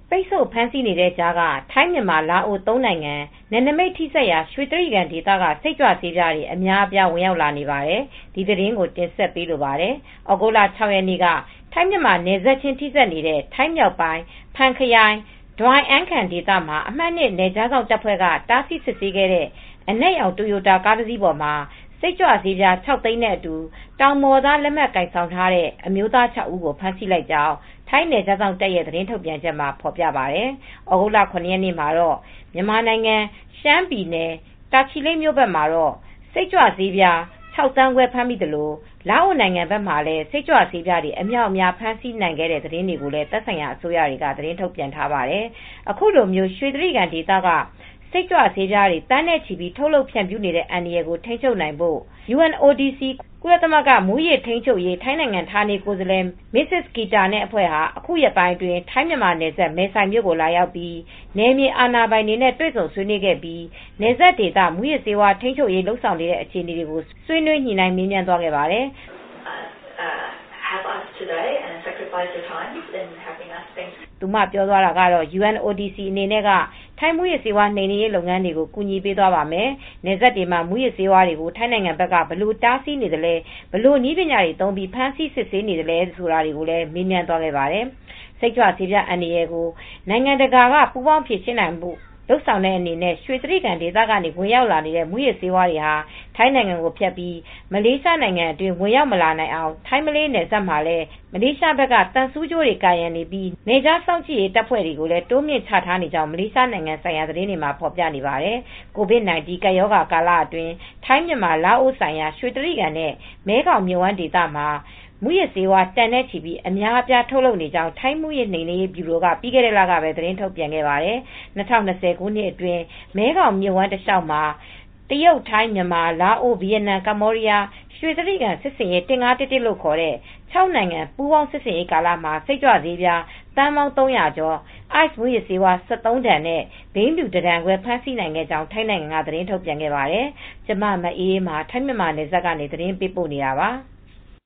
ပိတ်ဆို့ဖမ်းဆီးနေတဲ့ကြားကထိုင်းမြန်မာလာအိုသုံးနိုင်ငံနယ်နိမိတ်ထိစပ်ရာရွှေတြိဂံဒေသကစိတ်ကြွဆေးပြားတွေအများအပြားဝင်ရောက်လာနေပါတယ်။ဒီသတင်းကိုတင်ဆက်ပေးလိုပါတယ်။ဩဂုတ်လ 6 ရက်နေ့ကထိုင်းမြန်မာနယ်စပ်ချင်းထိစပ်နေတဲ့ထိုင်းမြောက်ပိုင်းဖန်ခရိုင်ဒွိုင်းအန်းခန်ဒေသမှာအမှတ်2နယ်ခြားစောင့်တပ်ဖွဲ့ကတားဆီးစစ်ဆေးခဲ့တဲ့အနက်ရောင်တိုယိုတာကားတစ်စီးပေါ်မှာစိတ်ကြွဆေးပြား6သိန်းနဲ့အတူတောင်မော်သားလက်မှတ်ကိုင်ဆောင်ထားတဲ့အမျိုးသား6ဦးကိုဖမ်းဆီးလိုက်ကြောင်းထိုင်းနယ်ခြားစောင့်တပ်ရဲ့သတင်းထုတ်ပြန်ချက်မှာဖော်ပြပါတယ်။ဩဂုတ်လ 9 ရက်နေ့မှာတော့မြန်မာနိုင်ငံရှမ်းပြည်နယ်တာချီလိတ်မြို့ဘက်မှာတော့စိတ်ကြွဆေးပြား6သန်းခွဲဖမ်းမိသလိုလာအိုနိုင်ငံဘက်မှာလည်းစိတ်ကြွဆေးပြားတွေအမြောက်အများဖမ်းဆီးနိုင်ခဲ့တဲ့သတင်းတွေကိုလည်းသက်ဆိုင်ရာအစိုးရတွေကသတင်းထုတ်ပြန်ထားပါတယ်။အခုလိုမျိုးရွှေတြိဂံဒေသကစိတ်ကြွဆေးပြားတွေတန်းနဲ့ချီပြီးထုတ်လုပ်ဖြန့်ဖြူးနေတဲ့အန္တရာယ်ကိုထိန်းချုပ်နိုင်ဖို့ UNODC ကုလသမဂ္ဂမူးယစ်ထိန်းချုပ်ရေးထိုင်းနိုင်ငံဌာနေကိုယ်စားလှယ် Mrs. Kita နဲ့အဖွဲ့ဟာအခုရက်ပိုင်းအတွင်းထိုင်းမြန်မာနယ်စပ်မဲဆိုင်မြို့ကိုလာရောက်ပြီးနယ်မြေအာဏာပိုင်တွေနဲ့တွေ့ဆုံဆွေးနွေးခဲ့ပြီးနယ်စပ်ဒေသမူးယစ်ဆေးဝါးထိန်းချုပ်ရေးလုပ်ဆောင်နေတဲ့အခြေအနေတွေကိုဆွေးနွေးညှိနှိုင်းမေးမြန်းသွားခဲ့ပါတယ်။သူမပြောသွားတာကတော့ UNODC အနေနဲ့ကထိုင်းမူးယစ်ဆေးဝါးနှိမ်နင်းရေးလုပ်ငန်းတွေကိုကူညီပေးသွားပါမယ်။နယ်စပ်တွေမှာမူးယစ်ဆေးဝါးတွေကိုထိုင်းနိုင်ငံဘက်ကဘယ်လိုတားဆီးနေသလဲဘယ်လိုနည်းပညာတွေသုံးပြီးဖမ်းဆီးစစ်ဆေးနေသလဲဆိုတာတွေကိုလည်းမေးမြန်းသွားခဲ့ပါတယ်။စိတ်ကြွဆေးပြားအန္တရာယ်ကိုနိုင်ငံတကာကပူးပေါင်းဖြေရှင်းနိုင်ဖို့လုပ်ဆောင်တဲ့အနေနဲ့ရွှေတြိဂံဒေသကနေဝင်ရောက်လာနေတဲ့မူးယစ်ဆေးဝါးတွေဟာထိုင်းနိုင်ငံကိုဖြတ်ပြီးမလေးရှားနိုင်ငံအတွင်းဝင်ရောက်မလာနိုင်အောင်ထိုင်းမလေးနယ်စပ်မှာလည်းမလေးရှားဘက်ကတန်ဆူးကြိုးတွေကာရံနေပြီးနယ်ခြားစောင့်ကြည့်ရေးတပ်ဖွဲ့တွေကိုလည်းတိုးမြင့်ချထားနေကြောင်းမလေးရှားနိုင်ငံဆိုင်ရာသတင်းတွေမှာဖော်ပြနေပါတယ်။ COVID-19 ကပ်ရောဂါကာလအတွင်းထိုင်းမြန်မာလာအိုဆိုင်ရာရွှေတြိဂံနဲ့မဲခေါင်မြစ်ဝှမ်းဒေသမှာမူးယစ်ဆေးဝါးတန်နဲ့ချီပြီးအများအပြားထုတ်လုပ်နေကြောင်းထိုင်းမူးယစ်နှိမ်နင်းရေးဗျူရိုကပြီးခဲ့တဲ့လကပဲသတင်းထုတ်ပြန်ခဲ့ပါတယ်။2020 ခုနှစ်အတွင်းမဲခေါင်မြစ်ဝှမ်းတစ်လျှောက်မှာတရုတ်ထိုင်းမြန်မာလာအိုဗီယက်နမ်ကမ္ဘောဒီးယားရွှေတြိဂံစစ်ဆင်ရေး1511လို့ခေါ်တဲ့6နိုင်ငံပူးပေါင်းစစ်ဆင်ရေးကာလမှာစိတ်ကြွဆေးပြားသန်းပေါင်း300ကျော် ice မူးယစ်ဆေးဝါး73တန်နဲ့ဘိန်းဖြူ1တန်ခွဲဖမ်းဆီးနိုင်ခဲ့ကြောင်းထိုင်းနိုင်ငံကသတင်းထုတ်ပြန်ခဲ့ပါတယ်။ကျမမအေးအေးမာထိုင်းမြန်မာနယ်စပ်ကနေသတင်းပေးပို့နေတာပါ။